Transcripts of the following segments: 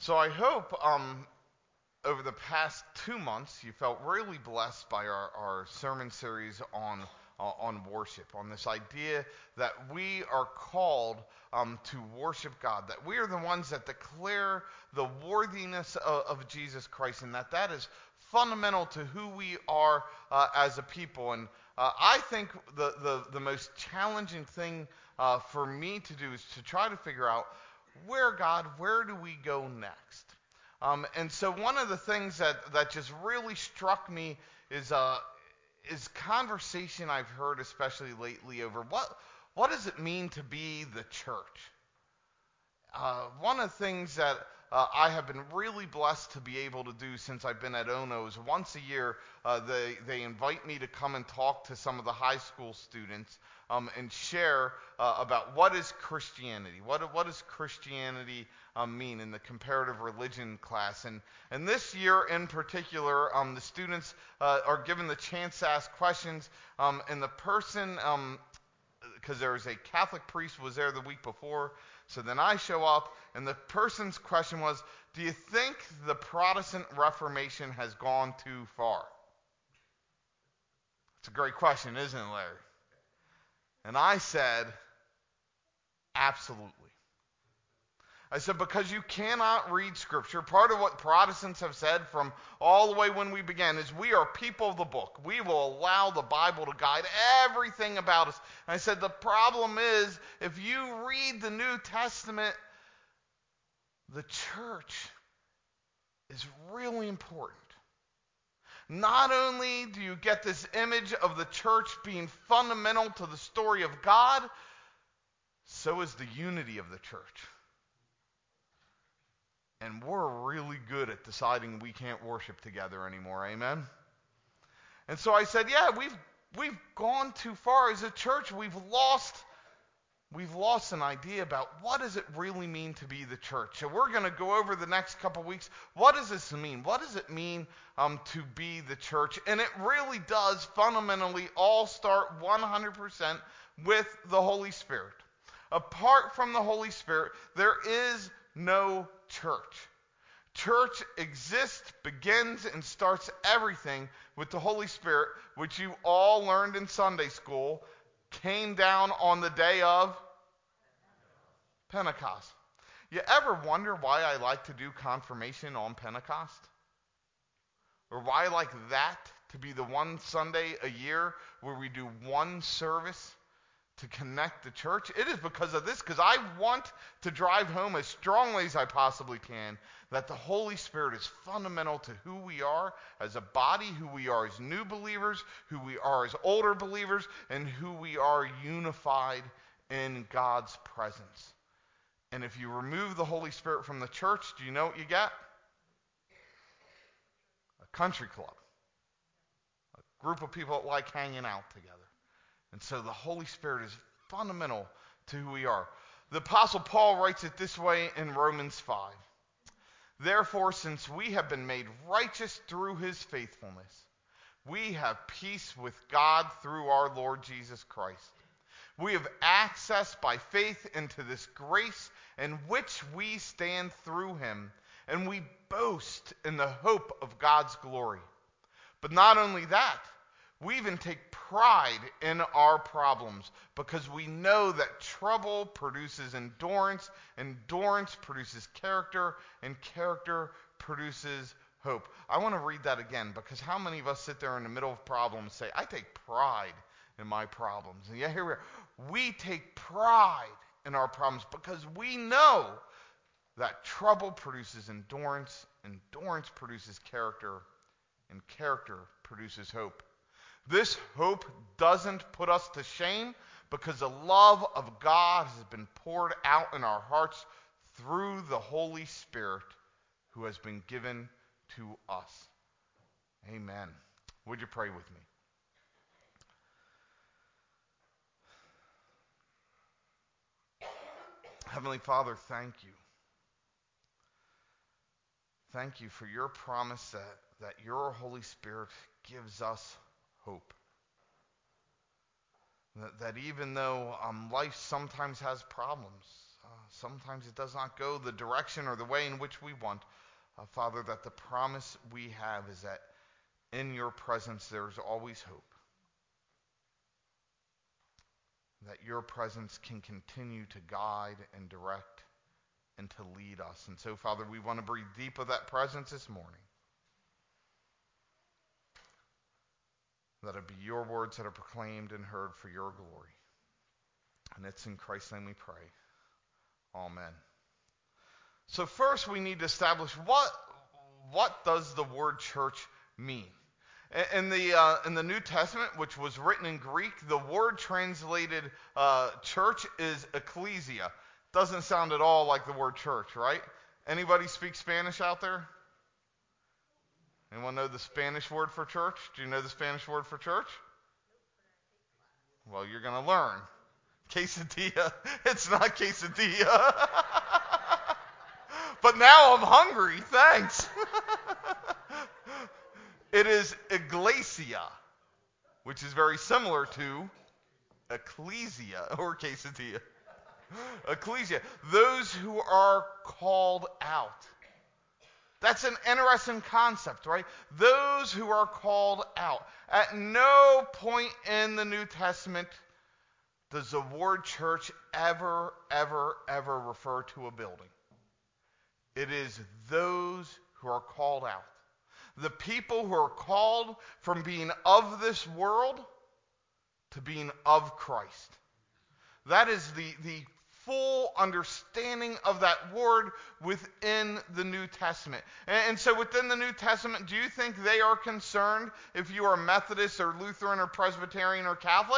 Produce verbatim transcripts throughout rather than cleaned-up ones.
So I hope um, over the past two months you felt really blessed by our, our sermon series on uh, on worship, on this idea that we are called um, to worship God, that we are the ones that declare the worthiness of, of Jesus Christ, and that that is fundamental to who we are uh, as a people. And uh, I think the, the, the most challenging thing uh, for me to do is to try to figure out, where, God, where do we go next? Um, and so one of the things that, that just really struck me is uh, is conversation I've heard, especially lately, over what what does it mean to be the church? Uh, one of the things that uh, I have been really blessed to be able to do since I've been at Ono is once a year uh, they, they invite me to come and talk to some of the high school students um, and share uh, about what is Christianity, what, what does Christianity um, mean in the comparative religion class. And, and this year in particular, um, the students uh, are given the chance to ask questions, um, and the person, um, because there was a Catholic priest was there the week before, so then I show up, and the person's question was, do you think the Protestant Reformation has gone too far? It's a great question, isn't it, Larry? And I said, absolutely. I said, because you cannot read Scripture. Part of what Protestants have said from all the way when we began is we are people of the book. We will allow the Bible to guide everything about us. And I said, the problem is, if you read the New Testament, the church is really important. Not only do you get this image of the church being fundamental to the story of God, so is the unity of the church. And we're really good at deciding we can't worship together anymore, amen? And so I said, yeah, we've we've gone too far as a church. We've lost we've lost an idea about what does it really mean to be the church. So we're going to go over the next couple weeks. What does this mean? What does it mean um, to be the church? And it really does fundamentally all start one hundred percent with the Holy Spirit. Apart from the Holy Spirit, there is no church. Church exists, begins, and starts everything with the Holy Spirit, which you all learned in Sunday school, came down on the day of Pentecost. You ever wonder why I like to do confirmation on Pentecost? Or why I like that to be the one Sunday a year where we do one service to connect the church? It is because of this, because I want to drive home as strongly as I possibly can that the Holy Spirit is fundamental to who we are as a body, who we are as new believers, who we are as older believers, and who we are unified in God's presence. And if you remove the Holy Spirit from the church, do you know what you get? A country club. A group of people that like hanging out together. And so the Holy Spirit is fundamental to who we are. The Apostle Paul writes it this way in Romans five. Therefore, since we have been made righteous through his faithfulness, we have peace with God through our Lord Jesus Christ. We have access by faith into this grace in which we stand through him, and we boast in the hope of God's glory. But not only that, we even take pride in our problems because we know that trouble produces endurance, endurance produces character, and character produces hope. I want to read that again, because how many of us sit there in the middle of problems and say, I take pride in my problems? And yeah, here we are. We take pride in our problems because we know that trouble produces endurance, endurance produces character, and character produces hope. This hope doesn't put us to shame because the love of God has been poured out in our hearts through the Holy Spirit who has been given to us. Amen. Would you pray with me? Heavenly Father, thank you. Thank you for your promise that, that your Holy Spirit gives us hope. That, that even though um, life sometimes has problems, uh, sometimes it does not go the direction or the way in which we want. Uh, Father, that the promise we have is that in your presence there is always hope. That your presence can continue to guide and direct and to lead us. And so, Father, we want to breathe deep of that presence this morning. That it be your words that are proclaimed and heard for your glory. And it's in Christ's name we pray. Amen. So first we need to establish what, what does the word church mean? In the, uh, in the New Testament, which was written in Greek, the word translated uh, church is ecclesia. Doesn't sound at all like the word church, right? Anybody speak Spanish out there? Anyone know the Spanish word for church? Do you know the Spanish word for church? Well, you're going to learn. Quesadilla. It's not quesadilla. But now I'm hungry. Thanks. It is iglesia, which is very similar to ecclesia or quesadilla. Ecclesia. Those who are called out. That's an interesting concept, right? Those who are called out. At no point in the New Testament does the word church ever, ever, ever refer to a building. It is those who are called out. The people who are called from being of this world to being of Christ. That is the, the full understanding of that word within the New Testament. And, and so within the New Testament, do you think they are concerned if you are Methodist or Lutheran or Presbyterian or Catholic?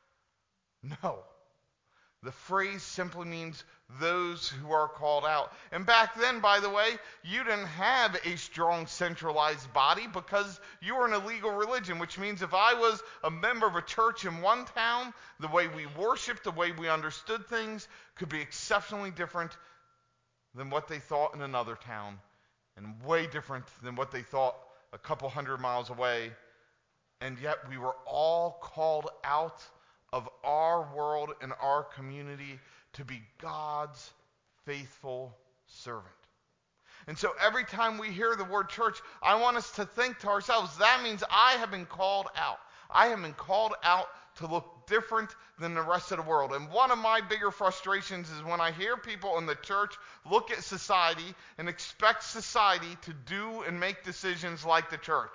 No. The phrase simply means those who are called out. And back then, by the way, you didn't have a strong centralized body because you were an illegal religion, which means if I was a member of a church in one town, the way we worshiped, the way we understood things could be exceptionally different than what they thought in another town, and way different than what they thought a couple hundred miles away. And yet we were all called out of our world and our community to be God's faithful servant. And so every time we hear the word church, I want us to think to ourselves, that means I have been called out. I have been called out to look different than the rest of the world. And one of my bigger frustrations is when I hear people in the church look at society and expect society to do and make decisions like the church.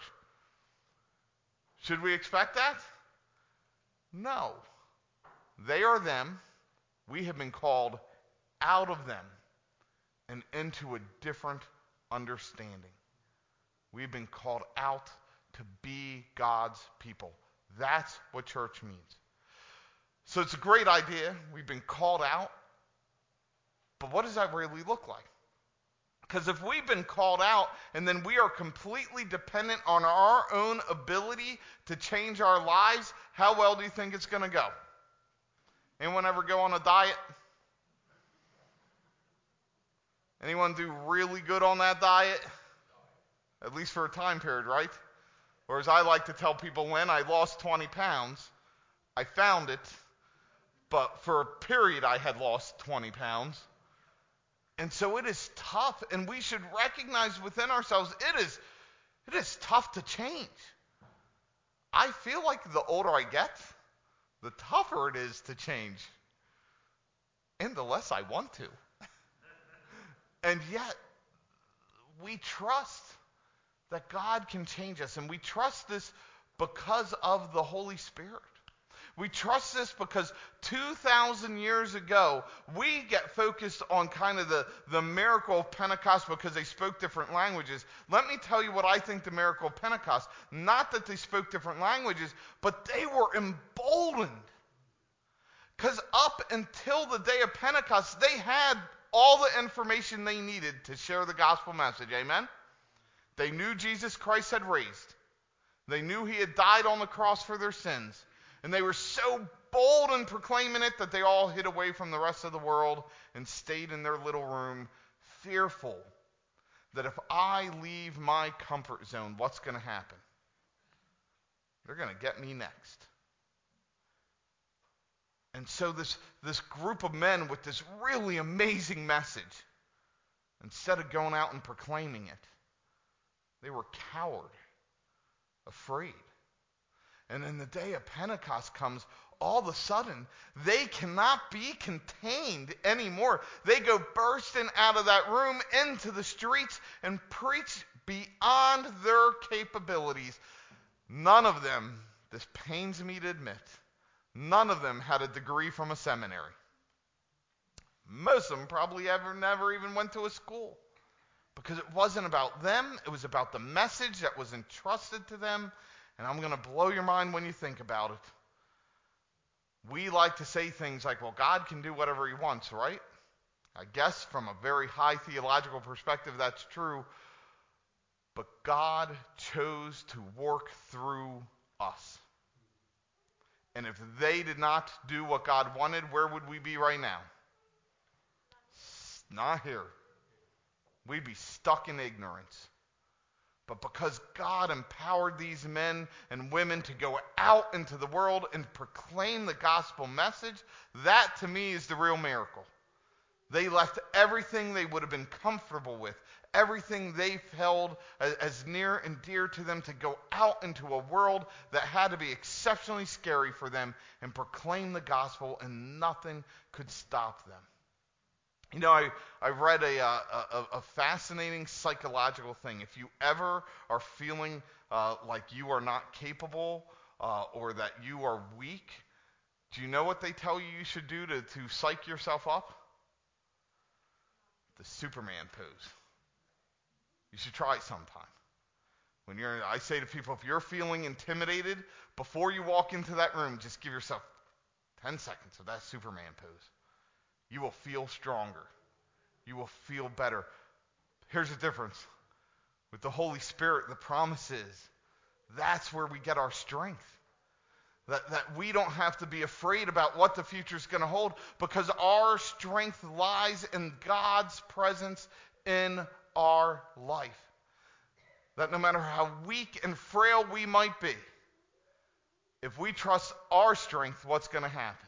Should we expect that? No. They are them. We have been called out of them and into a different understanding. We've been called out to be God's people. That's what church means. So it's a great idea. We've been called out. But what does that really look like? Because if we've been called out and then we are completely dependent on our own ability to change our lives, how well do you think it's going to go? Anyone ever go on a diet? Anyone do really good on that diet? At least for a time period, right? Or as I like to tell people, when I lost twenty pounds, I found it, but for a period I had lost twenty pounds. And so it is tough, and we should recognize within ourselves, it is, it is tough to change. I feel like the older I get, the tougher it is to change. And the less I want to. And yet, we trust that God can change us, and we trust this because of the Holy Spirit. We trust this because two thousand years ago, we get focused on kind of the, the miracle of Pentecost because they spoke different languages. Let me tell you what I think the miracle of Pentecost. Not that they spoke different languages, but they were emboldened. Because up until the day of Pentecost, they had all the information they needed to share the gospel message. Amen? They knew Jesus Christ had raised. They knew he had died on the cross for their sins. And they were so bold in proclaiming it that they all hid away from the rest of the world and stayed in their little room, fearful that if I leave my comfort zone, what's going to happen? They're going to get me next. And so this, this group of men with this really amazing message, instead of going out and proclaiming it, they were cowed, afraid. And then the day of Pentecost comes, all of a sudden, they cannot be contained anymore. They go bursting out of that room into the streets and preach beyond their capabilities. None of them, this pains me to admit, none of them had a degree from a seminary. Most of them probably ever never even went to a school, because it wasn't about them. It was about the message that was entrusted to them. And I'm going to blow your mind when you think about it. We like to say things like, well, God can do whatever he wants, right? I guess from a very high theological perspective, that's true. But God chose to work through us. And if they did not do what God wanted, where would we be right now? Not here. We'd be stuck in ignorance. But because God empowered these men and women to go out into the world and proclaim the gospel message, that to me is the real miracle. They left everything they would have been comfortable with, everything they held as, as near and dear to them, to go out into a world that had to be exceptionally scary for them and proclaim the gospel, and nothing could stop them. You know, I, I read a, uh, a, a fascinating psychological thing. If you ever are feeling uh, like you are not capable uh, or that you are weak, do you know what they tell you you should do to, to psych yourself up? The Superman pose. You should try it sometime. When you're, I say to people, if you're feeling intimidated, before you walk into that room, just give yourself ten seconds of that Superman pose. You will feel stronger. You will feel better. Here's the difference. With the Holy Spirit, the promise is that's where we get our strength. That, that we don't have to be afraid about what the future is going to hold, because our strength lies in God's presence in our life. That no matter how weak and frail we might be, if we trust our strength, what's going to happen?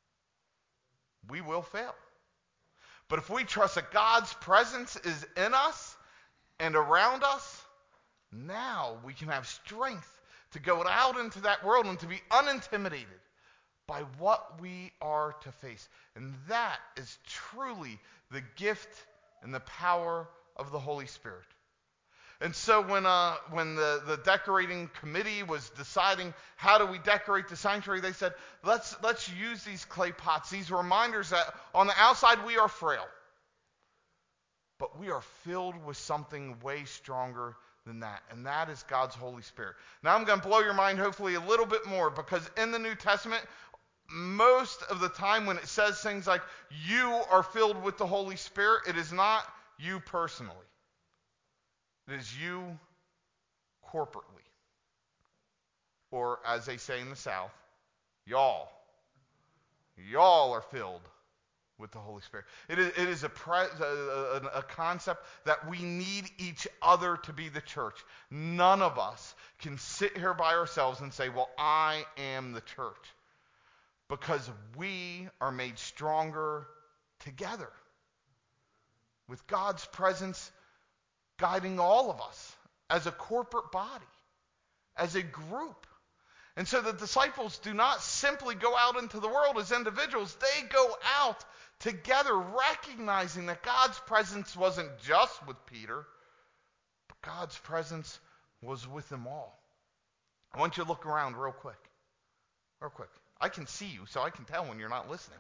We will fail. But if we trust that God's presence is in us and around us, now we can have strength to go out into that world and to be unintimidated by what we are to face. And that is truly the gift and the power of the Holy Spirit. And so when uh, when the, the decorating committee was deciding how do we decorate the sanctuary, they said, let's let's use these clay pots, these reminders that on the outside we are frail, but we are filled with something way stronger than that, and that is God's Holy Spirit. Now I'm going to blow your mind hopefully a little bit more, because in the New Testament, most of the time when it says things like you are filled with the Holy Spirit, it is not you personally. It is you corporately. Or as they say in the South, y'all. Y'all are filled with the Holy Spirit. It is, it is a, pre, a, a concept that we need each other to be the church. None of us can sit here by ourselves and say, well, I am the church. Because we are made stronger together, with God's presence guiding all of us as a corporate body, as a group. And so the disciples do not simply go out into the world as individuals. They go out together, recognizing that God's presence wasn't just with Peter, but God's presence was with them all. I want you to look around real quick. Real quick. I can see you, so I can tell when you're not listening.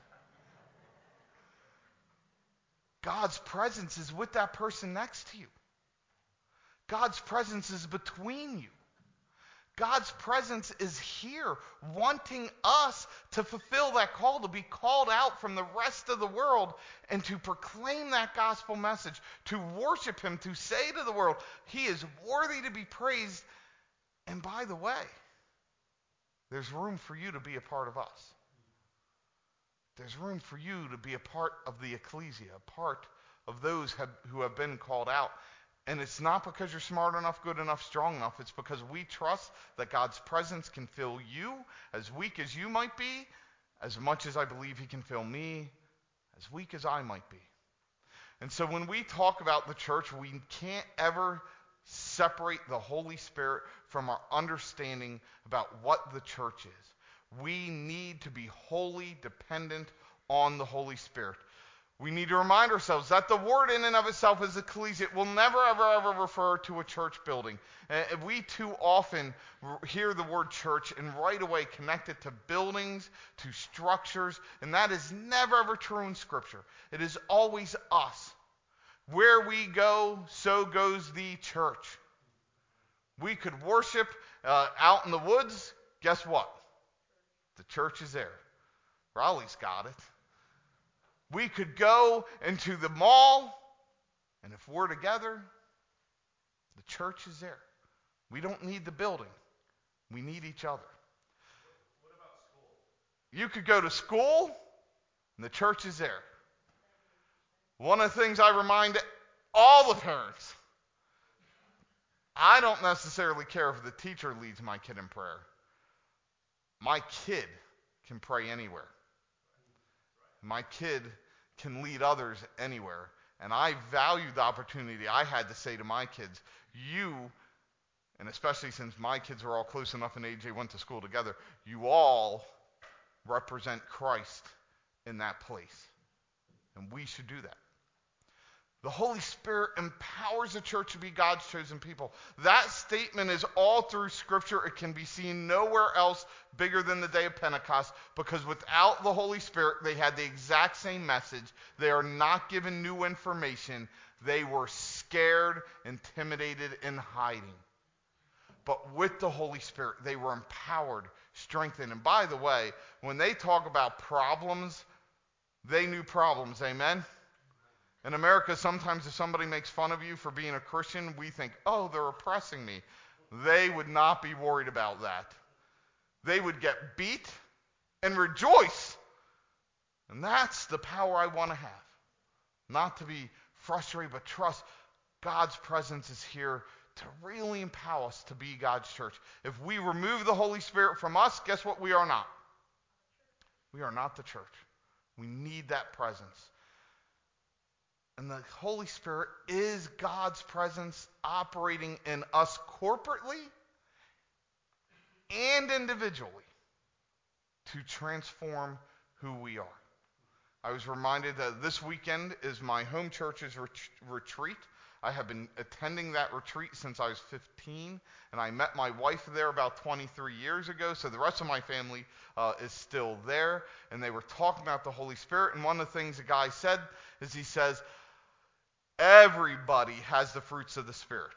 God's presence is with that person next to you. God's presence is between you. God's presence is here, wanting us to fulfill that call, to be called out from the rest of the world and to proclaim that gospel message, to worship him, to say to the world, he is worthy to be praised. And by the way, there's room for you to be a part of us. There's room for you to be a part of the ecclesia, a part of those have, who have been called out. And it's not because you're smart enough, good enough, strong enough. It's because we trust that God's presence can fill you, as weak as you might be, as much as I believe he can fill me, as weak as I might be. And so when we talk about the church, we can't ever separate the Holy Spirit from our understanding about what the church is. We need to be wholly dependent on the Holy Spirit. We need to remind ourselves that the word in and of itself is ecclesia. It will never, ever, ever refer to a church building. Uh, we too often hear the word church and right away connect it to buildings, to structures, and that is never, ever true in Scripture. It is always us. Where we go, so goes the church. We could worship uh, out in the woods. Guess what? The church is there. Raleigh's got it. We could go into the mall, and if we're together, the church is there. We don't need the building. We need each other. What about school? You could go to school, and the church is there. One of the things I remind all the parents, I don't necessarily care if the teacher leads my kid in prayer. My kid can pray anywhere. My kid can lead others anywhere. And I value the opportunity I had to say to my kids, you, and especially since my kids were all close enough in age they went to school together, you all represent Christ in that place. And we should do that. The Holy Spirit empowers the church to be God's chosen people. That statement is all through Scripture. It can be seen nowhere else bigger than the day of Pentecost, because without the Holy Spirit, they had the exact same message. They are not given new information. They were scared, intimidated, and hiding. But with the Holy Spirit, they were empowered, strengthened. And by the way, when they talk about problems, they knew problems. Amen? In America, sometimes if somebody makes fun of you for being a Christian, we think, oh, they're oppressing me. They would not be worried about that. They would get beat and rejoice. And that's the power I want to have. Not to be frustrated, but trust God's presence is here to really empower us to be God's church. If we remove the Holy Spirit from us, guess what we are not? We are not the church. We need that presence. And the Holy Spirit is God's presence operating in us corporately and individually to transform who we are. I was reminded that this weekend is my home church's ret- retreat. I have been attending that retreat since I was fifteen, and I met my wife there about twenty-three years ago, so the rest of my family uh, is still there, and they were talking about the Holy Spirit, and one of the things the guy said is he says, everybody has the fruits of the Spirit.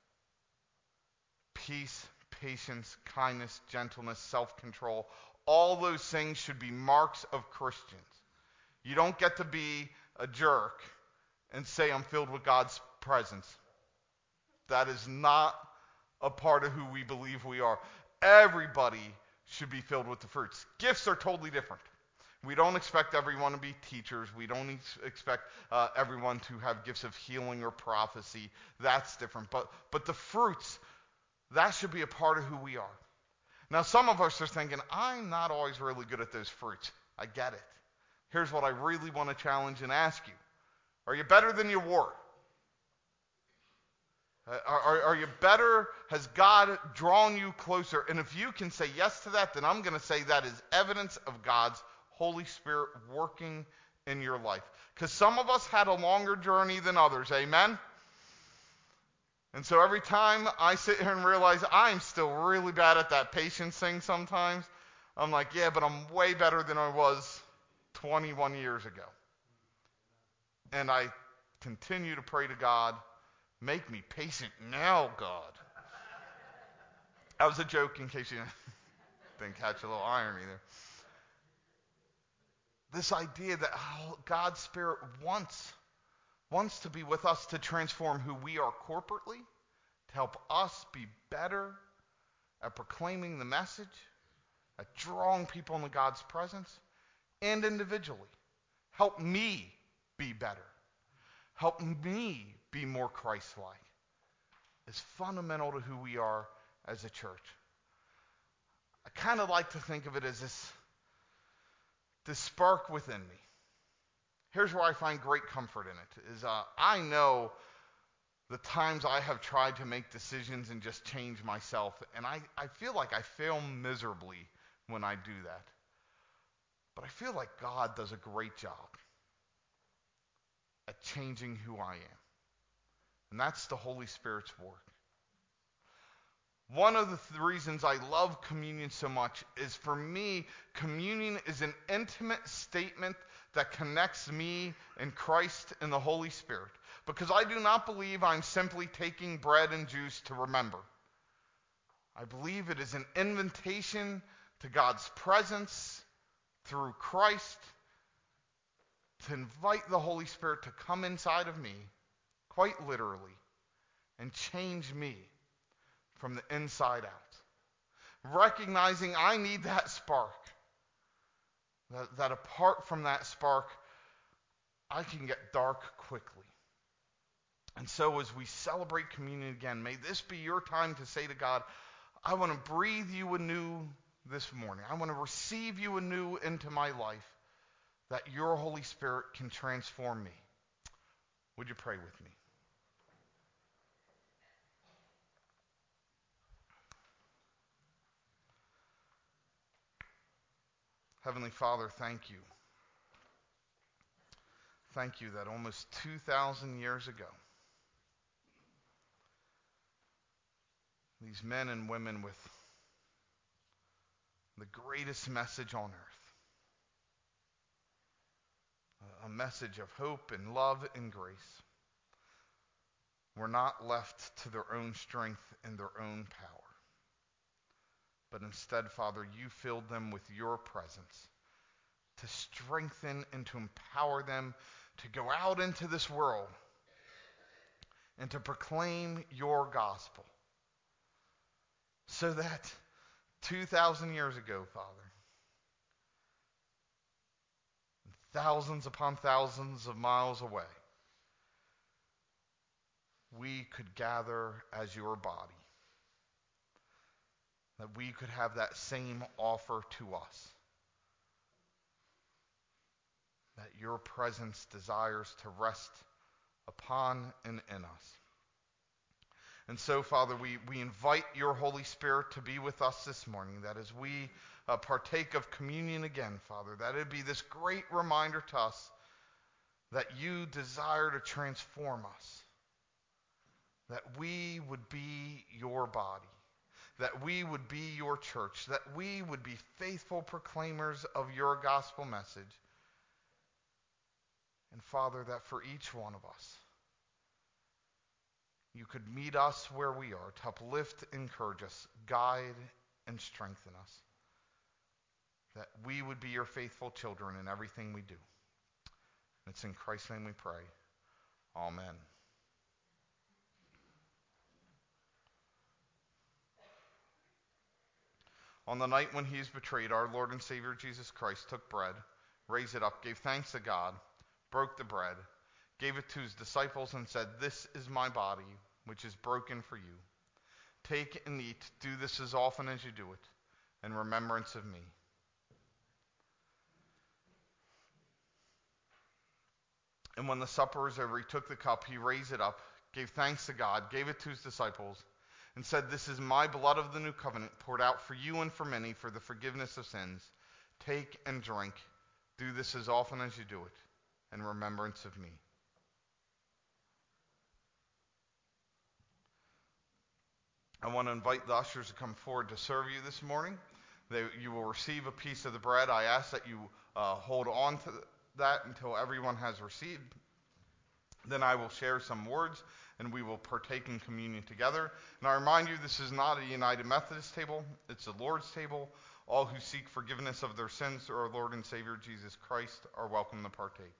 Peace, patience, kindness, gentleness, self-control. All those things should be marks of Christians. You don't get to be a jerk and say, I'm filled with God's presence. That is not a part of who we believe we are. Everybody should be filled with the fruits. Gifts are totally different. We don't expect everyone to be teachers. We don't ex- expect uh, everyone to have gifts of healing or prophecy. That's different. But, but the fruits, that should be a part of who we are. Now, some of us are thinking, I'm not always really good at those fruits. I get it. Here's what I really want to challenge and ask you. Are you better than you were? Uh, are, are, are you better? Has God drawn you closer? And if you can say yes to that, then I'm going to say that is evidence of God's Holy Spirit working in your life. Because some of us had a longer journey than others. Amen? And so every time I sit here and realize I'm still really bad at that patience thing sometimes, I'm like, yeah, but I'm way better than I was twenty-one years ago. And I continue to pray to God, make me patient now, God. That was a joke in case you didn't catch a little irony there. This idea that oh, God's Spirit wants, wants to be with us to transform who we are corporately, to help us be better at proclaiming the message, at drawing people into God's presence, and individually. Help me be better. Help me be more Christ-like. It's fundamental to who we are as a church. I kind of like to think of it as this this spark within me. Here's where I find great comfort in it, is uh, I know the times I have tried to make decisions and just change myself, and I, I feel like I fail miserably when I do that. But I feel like God does a great job at changing who I am. And that's the Holy Spirit's work. One of the th- reasons I love communion so much is, for me, communion is an intimate statement that connects me and Christ and the Holy Spirit. Because I do not believe I'm simply taking bread and juice to remember. I believe it is an invitation to God's presence through Christ, to invite the Holy Spirit to come inside of me, quite literally, and change me from the inside out. Recognizing I need that spark. That, that apart from that spark, I can get dark quickly. And so as we celebrate communion again, may this be your time to say to God, I want to breathe you anew this morning. I want to receive you anew into my life, that your Holy Spirit can transform me. Would you pray with me? Heavenly Father, thank you. Thank you that almost two thousand years ago, these men and women with the greatest message on earth, a message of hope and love and grace, were not left to their own strength and their own power. But instead, Father, you filled them with your presence to strengthen and to empower them to go out into this world and to proclaim your gospel. So that two thousand years ago, Father, thousands upon thousands of miles away, we could gather as your body. That we could have that same offer to us. That your presence desires to rest upon and in us. And so, Father, we, we invite your Holy Spirit to be with us this morning, that as we uh, partake of communion again, Father, that it be this great reminder to us that you desire to transform us, that we would be your body, that we would be your church, that we would be faithful proclaimers of your gospel message. And Father, that for each one of us, you could meet us where we are to uplift, encourage us, guide, and strengthen us. That we would be your faithful children in everything we do. And it's in Christ's name we pray. Amen. On the night when he is betrayed, our Lord and Savior Jesus Christ took bread, raised it up, gave thanks to God, broke the bread, gave it to his disciples, and said, "This is my body, which is broken for you. Take and eat. Do this as often as you do it, in remembrance of me." And when the supper was over, he took the cup, he raised it up, gave thanks to God, gave it to his disciples, and said, "This is my blood of the new covenant, poured out for you and for many for the forgiveness of sins. Take and drink. Do this as often as you do it, in remembrance of me." I want to invite the ushers to come forward to serve you this morning. They, you will receive a piece of the bread. I ask that you uh, hold on to that until everyone has received. Then I will share some words, and we will partake in communion together. And I remind you, this is not a United Methodist table. It's the Lord's table. All who seek forgiveness of their sins through our Lord and Savior Jesus Christ are welcome to partake.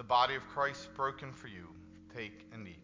the body of Christ broken for you. Take and eat.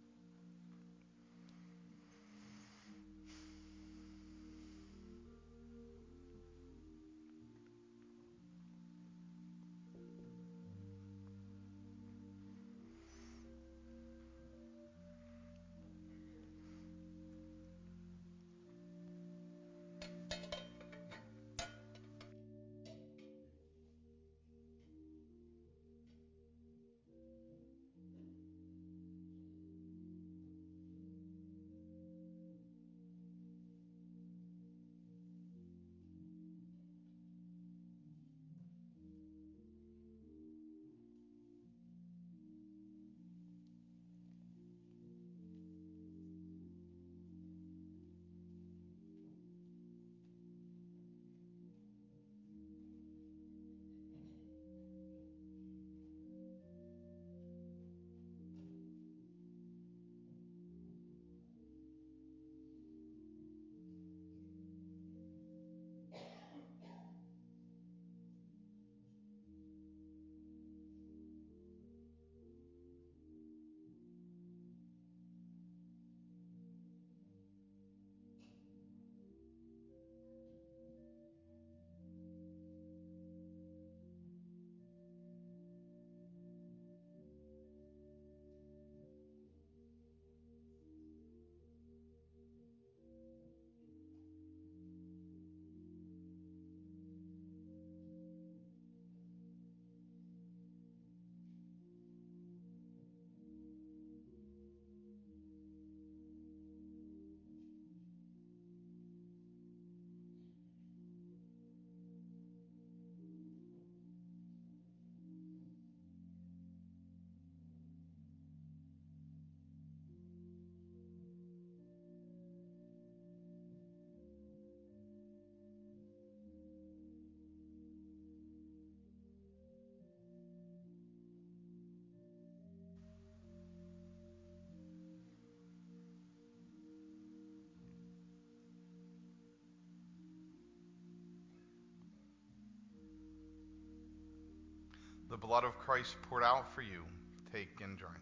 The blood of Christ poured out for you. Take and drink.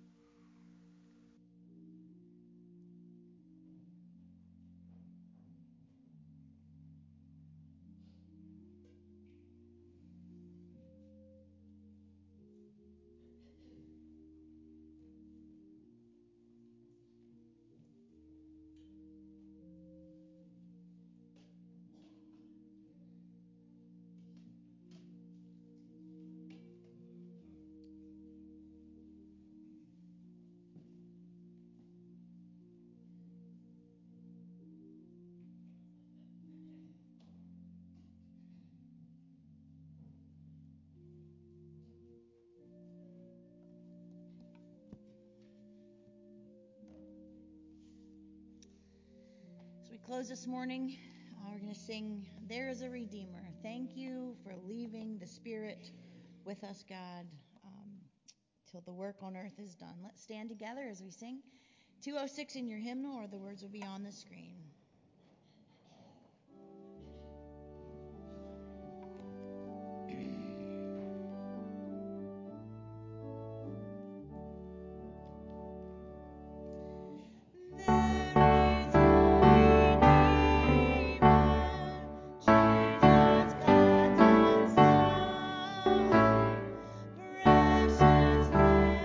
As we close this morning, uh, we're going to sing, "There is a Redeemer." Thank you for leaving the Spirit with us, God, um, till the work on earth is done. Let's stand together as we sing two oh six in your hymnal, or the words will be on the screen.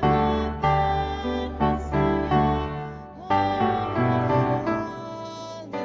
Precious Lamb of God, we sing.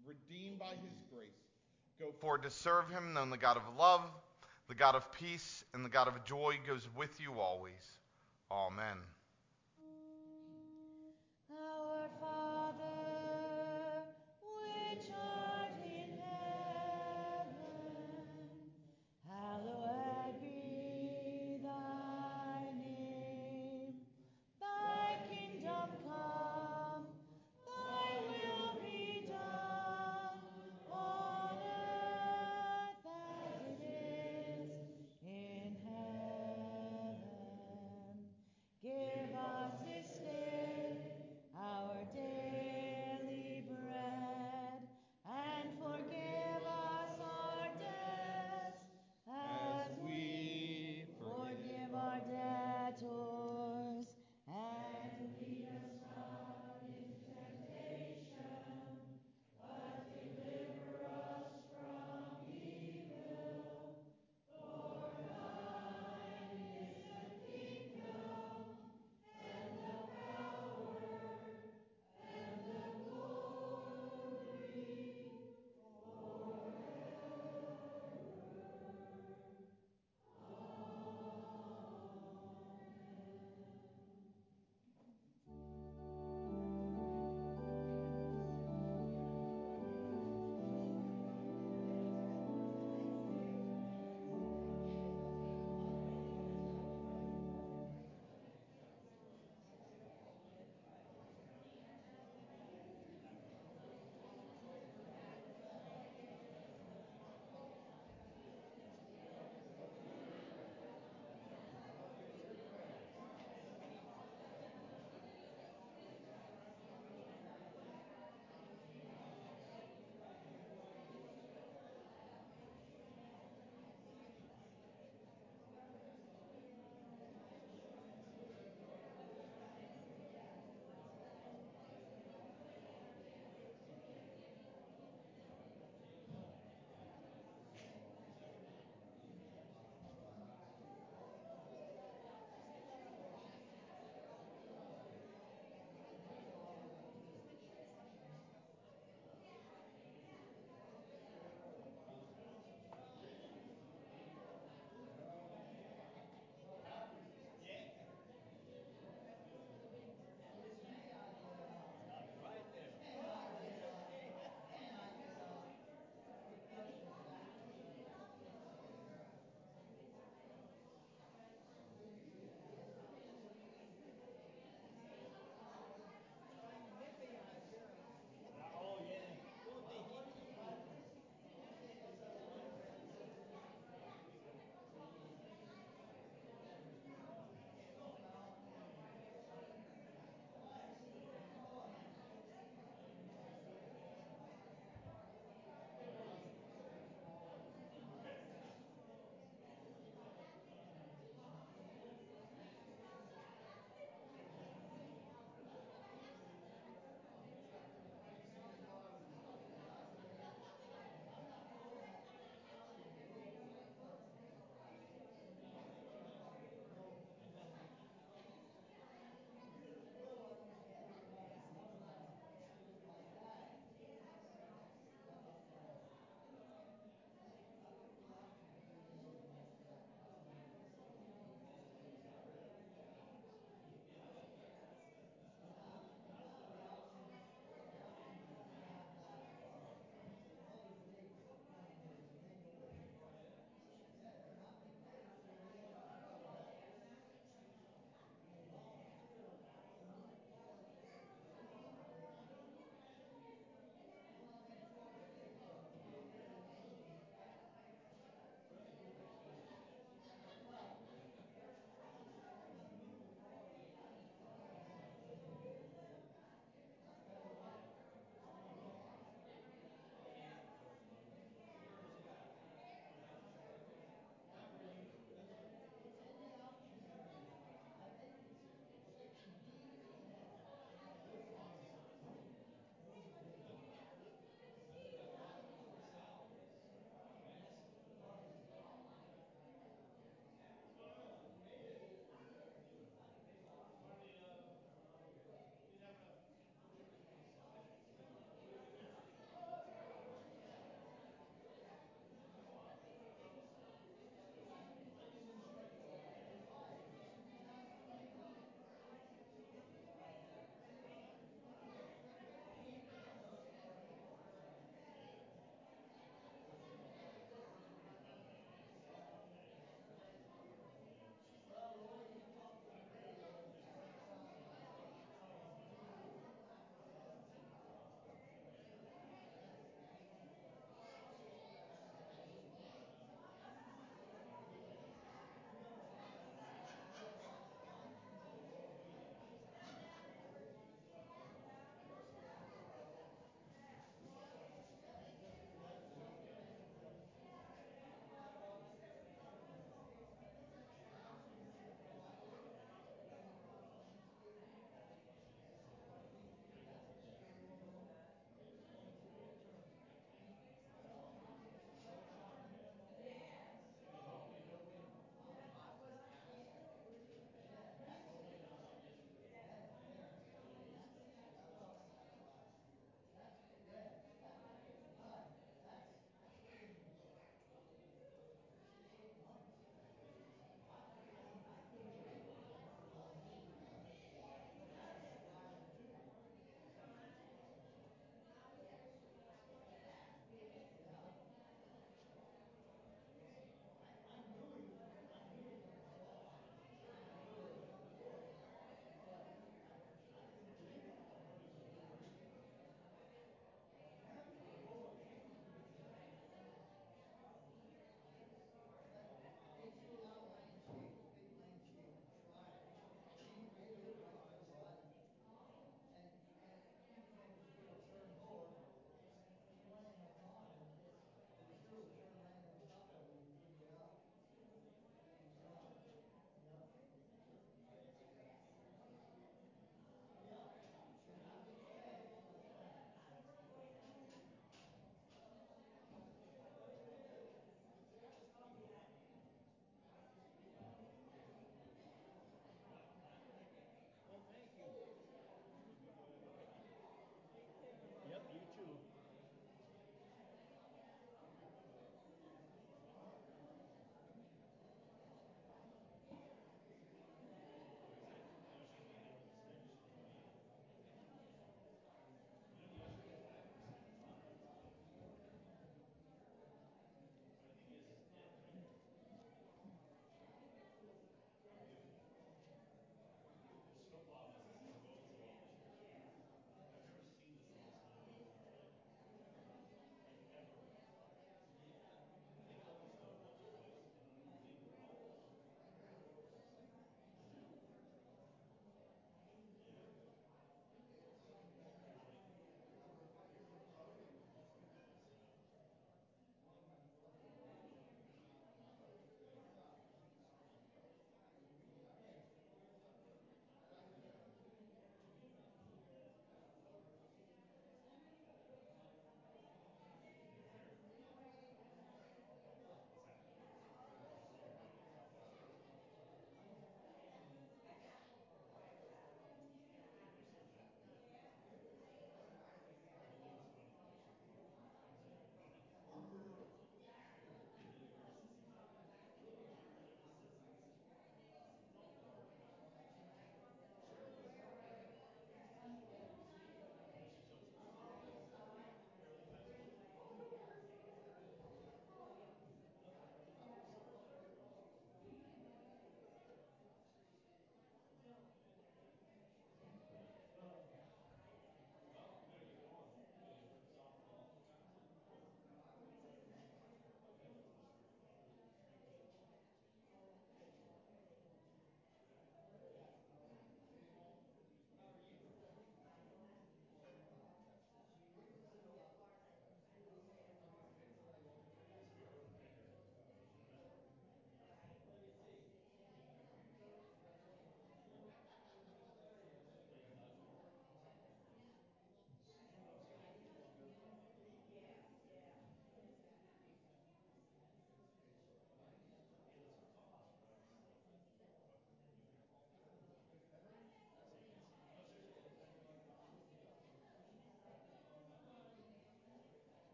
redeemed by his grace, go forward to serve him, knowing the God of love, the God of peace, and the God of joy goes with you always. Amen. Our Father, which art in heaven, hallowed be thy name. Thy kingdom come, thy will be done, on earth as it is in heaven. Give us this day our daily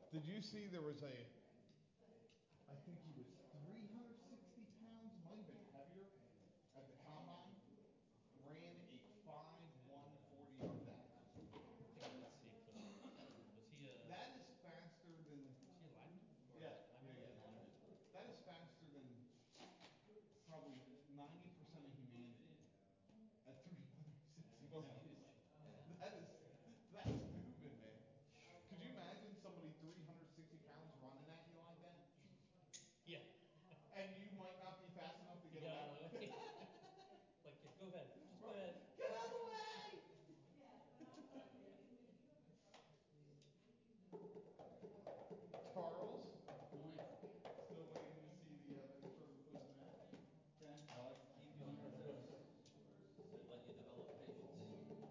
Did you see there was a, I think he was three hundred sixty pounds, might have been heavier, at the combine, ran a five one forty yard dash. I think I did see a clip of that. Was he a, That is faster than, was he a lineman? Or yeah, lineman? yeah, yeah. That is faster than probably ninety percent of humanity at three hundred sixty That's pounds. huge. Yeah. That is, that's moving, man. Could you imagine somebody three hundred sixty pounds running at you like that? Yeah. And you might not be fast enough to get Get away? out of the way. Like, yeah, go ahead. Just go ahead. Get out of the way! Charles, still waiting to see the uh, ventriloquist man. Okay. I like to keep you on your toes to let you develop patience.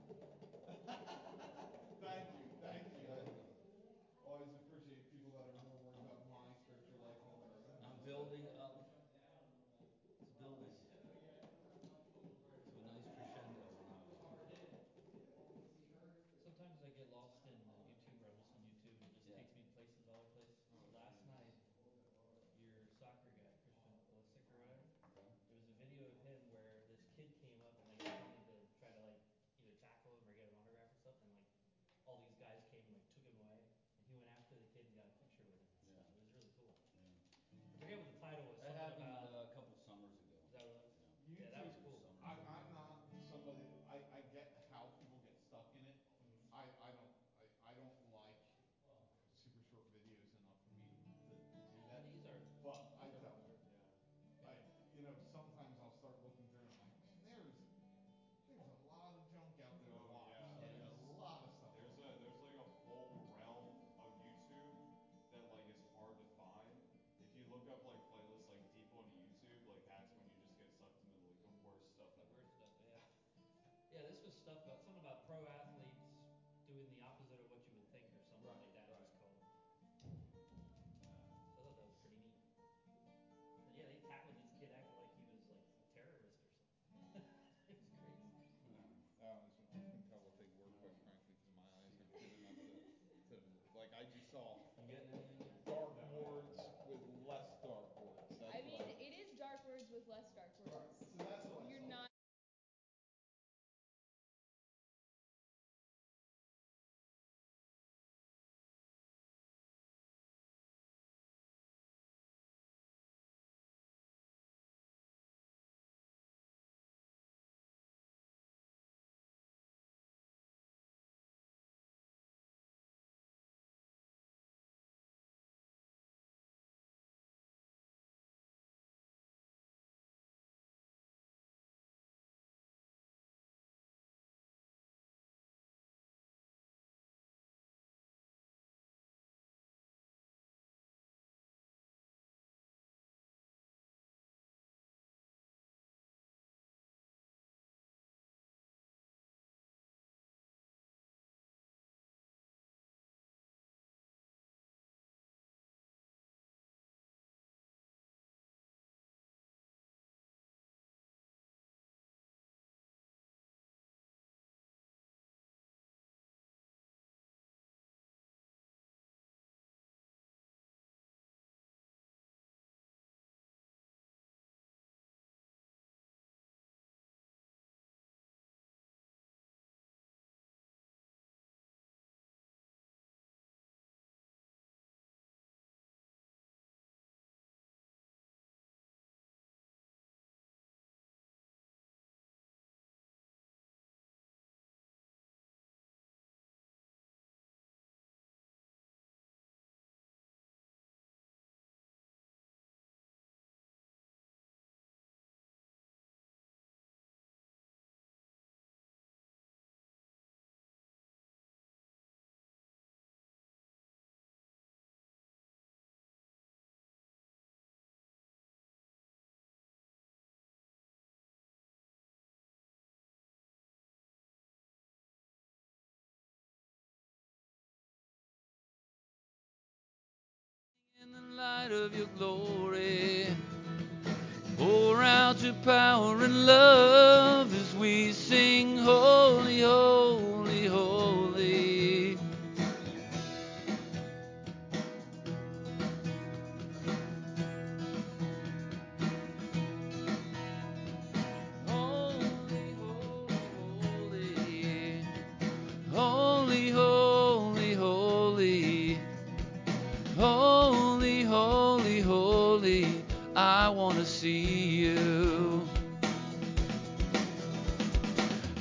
Thank you, thank you. You're I welcome. always appreciate people that are more worried about my spiritual life than their own. I'm building up. It's building to a nice crescendo. Sometimes I get lost in uh, YouTube, or I'm just on YouTube, and it just Yeah. takes me to places all over the place. Last night, your soccer guy, Christian Pulisic or whatever, Okay. there was a video of him where this kid came up and like wanted to try to like either tackle him or get an autograph or something. And, like all these guys came and like took him away, and he went after the kid and got a picture with him. And Yeah. stuff. It was really cool. Yeah. I forget what the title was. That Something happened about. uh, a couple summers ago. Is that what it was? Yeah. Yeah, that was YouTube, cool. Summers I, ago. I'm not somebody, I, I get how people get stuck in it. Mm-hmm. I, I don't I, I don't like super short videos enough for me to, to do that. These are. But I these are don't. longer. I, you know, sometimes I'll start looking through and I'm like, man, there's there's a lot of junk out there to Oh, watch. yeah. Like Yeah. a lot of stuff. There's a there's like a whole realm of YouTube that like is hard to find. If you look up like playlists like deep on YouTube, like that's when you just get sucked into like the worst stuff The ever. worst stuff, yeah. Yeah, this was stuff about something about pro athletes doing the opposite of what you would think, or something Right, like that. It right. was called. So I thought that was pretty neat. But yeah, they tackled this kid acting like he was like a terrorist or something. It was crazy. Uh, I can tell what they were, quite frankly, because my eyes aren't good enough to, to like. I just saw You getting anything yet? dark words with less dark words. That's I what mean, it is dark words with less dark words. Right. So that's what I You're saw. not. In the light of your glory, pour out your power and love as we sing, holy, holy, holy.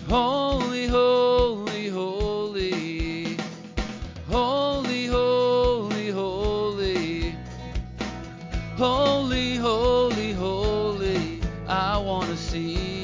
Holy, holy, holy. Holy, holy, holy. Holy, holy, holy. I want to see